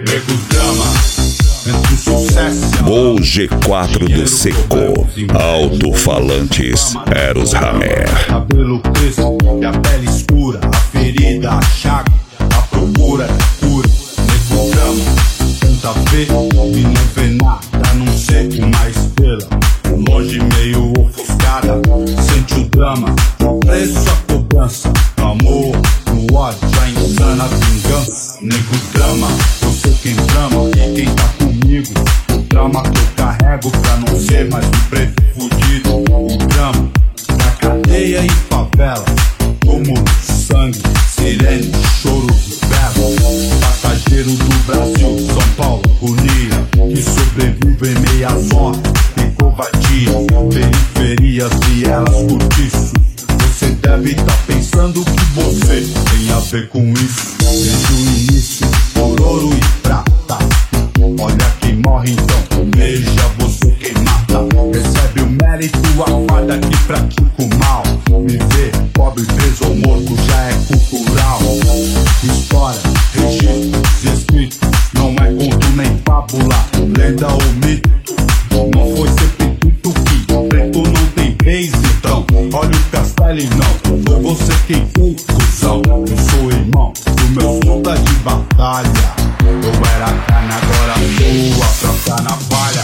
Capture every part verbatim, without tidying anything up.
Nego drama, entre o sucesso. Gol G quatro do Seco, alto-falantes Eros Hammer. Cabelo crespo e a pele escura, a ferida, a chaga, a procura da cura. Nego drama, tenta ver e não vê nada, a não ser uma estrela longe, meio ofuscada. Sente o drama, o preço, a cobrança, no amor, no ódio, a insana vingança. Nego drama, eu sou quem trama e quem tá comigo. O drama que eu carrego pra não ser mais um preto fudido. O drama da cadeia e favela, como sangue, sirene, choro de vela. Passageiro do Brasil, São Paulo, Unia, que sobrevive em meia zona e covardia, periferias, vielas, cortiço. Você deve tá pensando que você tem a ver com isso. Desde o início, por ouro e prata. Olha quem morre então, veja você quem mata. Recebe o mérito, a farda que pratica o mal. Viver pobre, preso ou morto já é cultural. História, registros, escritos, não é conto nem fábula, lenda ou mito. Não foi sempre tudo que preto não tem vez, então olha o castelo e não foi você quem fez, cuzão. Eu sou irmão do meu solda de batalha. Eu era carne, agora sou a própria navalha.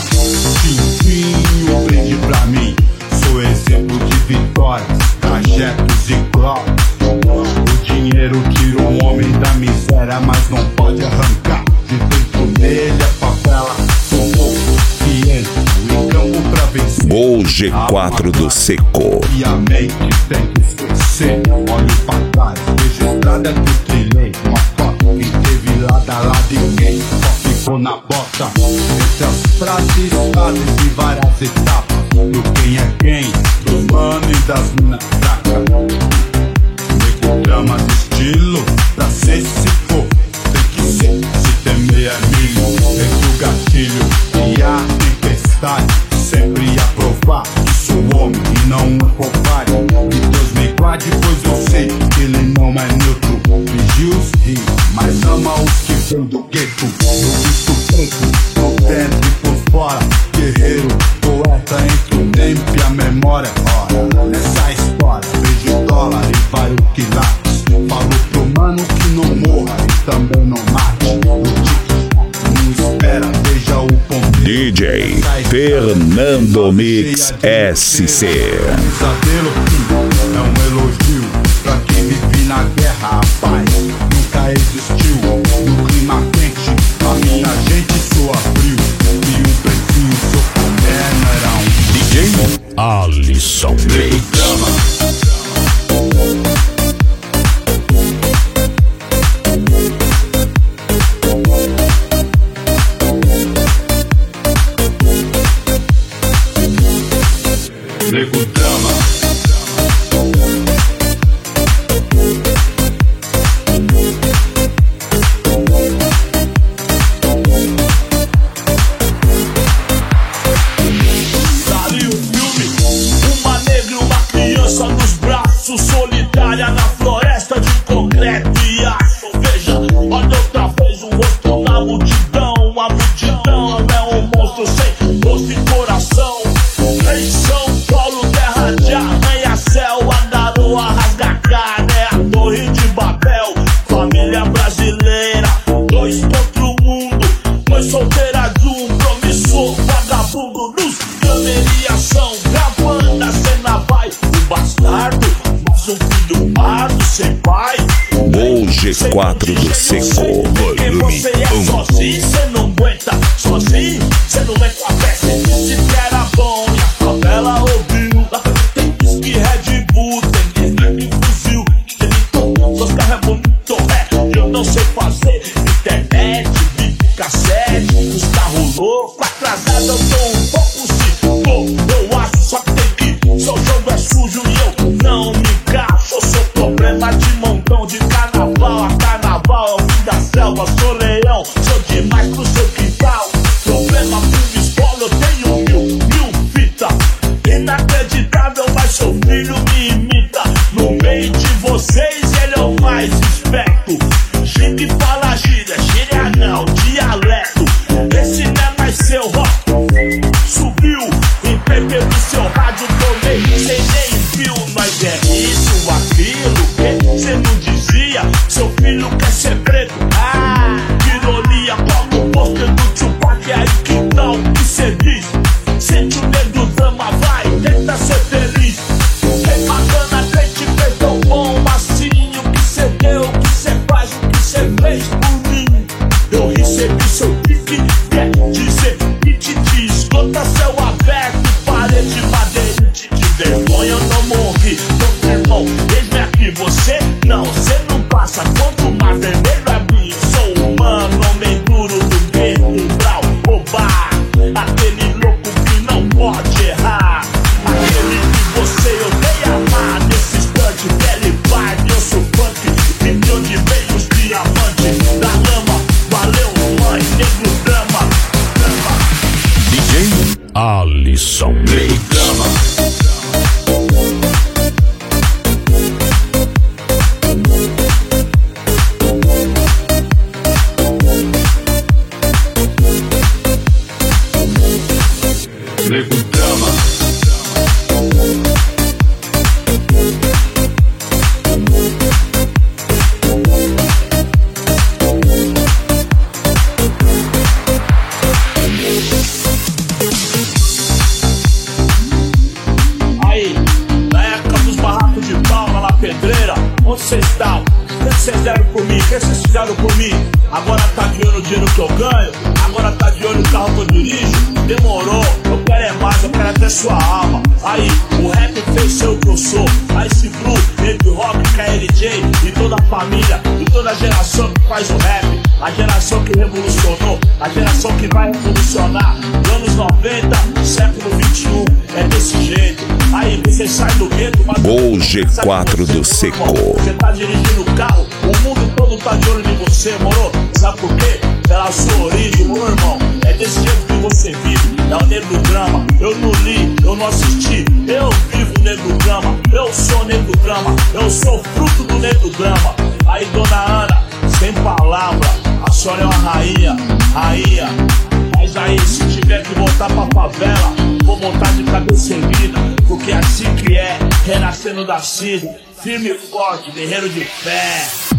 Tintinho, brinde pra mim, sou exemplo de vitórias, trajetos e glórias. O dinheiro tira um homem da miséria, mas não pode arrancar de dentro dele a favela. Sou pouco que entro em campo pra vencer. Gol G quatro do Seco. E a mente tem que esquecer. Olho pra trás, vejo estrada que eu trilhei. Uma foto, quem teve lado a lado e quem só ficou na bota. Entre as frases, fases e várias etapas do quem é quem, dos manos e das minas fracas. Nego drama de estilo, pra ser se for, tem que ser. Se temer é milho, entre o gatilho e a tempestade, sempre a provar que sou homem e não um covarde. Que Deus me guarde, pois eu sei que ele não é neutro. Vigia os rios, mas ama os que vêm do gueto. Eu visto preto, por dentro e por fora. Guerreiro, poeta entre o tempo e a memória. Ora, nessa história, vejo dólar e vários quilates. Falo pro mano que não morra e também não mate. Não espera, veja o ponteiro. D J Fernando Mix S C. Pesadelo é um elogio pra quem vive na guerra. A paz nunca existiu. No clima quente, a minha gente soa frio. E um pretinho sofrendo era um D J Alisson Mix. Nego drama. Saiu o filme, uma negra e uma criança nos braços, solitária na floresta de concreto e aço. Veja, olha outra vez o rosto na multidão. A multidão é um monstro sem rosto e coração. Em São Paulo, terra de arranha-céu, a garoa rasga carne, é a torre de Babel. Família brasileira, dois contra o mundo, dois solteiras de um promissor vagabundo. Nos cameriação, gravando a cena vai. Um bastardo, mas um filho pardo, sem pai. Gol G quatro do Seco, Porque você é sozinho, cê não aguenta. Sozinho, cê não é com a peça. Disse que era bom e a favela ouviu. Lá tem whisky, Red Bull, tem sniper e fuzil. Tem todo, seus carros é bonito, é. Eu não sei fazer internet, vídeo, cassete. Os carros loucos, atrasados, eu tô um pouco se eu acho, só que tem que. Seu jogo é sujo e eu não me encaixo. Eu sou problema de montão de carnaval. A carnaval é o fim da selva, sou leão. Sou demais pro seu quintal. Problema com escola, eu tenho mil, mil fita. Inacreditável, mas seu filho me imita. No meio de vocês, ele é o mais esperto. Gente fala gíria, gíria não, diálogo. baby, seu pique quer dizer que te esgota, céu aberto, parede madeirite. De vergonha eu não morri, tô irmão, eis-me aqui, você não, cê não passa. Quanto mais vermelho é mim, sou humano, homem duro do game, grau, roubar. Aquele louco que não pode errar, aquele que você odeia amar. Nesse instante, pele vibe, eu sou punk, milhão de beijos, diamante da lama. Valeu, mãe, negro drama, drama. D J Alisson Mix. Nego drama. Aí, na época dos barracos de palma na pedreira, onde cês estavam? O que cês deram por mim? O que cês fizeram por mim? Agora tá de olho no dinheiro que eu ganho? Agora tá de olho no carro que eu dirijo? Demorou, eu quero é mais, eu quero até sua alma. Aí, o rap fez ser o que eu sou. Ice Blue, Baby Rock, K L J e toda a família, e toda a geração que faz o rap. A geração que revolucionou, a geração que vai revolucionar. Anos noventa, século vinte e um, é desse jeito. Aí você sai do gueto, mas Gol G quatro do Seco. você tá dirigindo o carro, o mundo todo tá de olho em você, moro? Sabe por quê? Pela sua origem, meu irmão. É desse jeito que você vive, é o negro drama. Eu não li, eu não assisti, eu vivo o negro drama. Eu sou negro drama, eu sou fruto do negro drama. Aí, dona Ana, sem palavra, a senhora é uma rainha, rainha. Mas aí, se tiver que voltar pra favela, vou voltar de cabeça erguida, porque assim que é, renascendo da cinza, firme e forte, guerreiro de fé.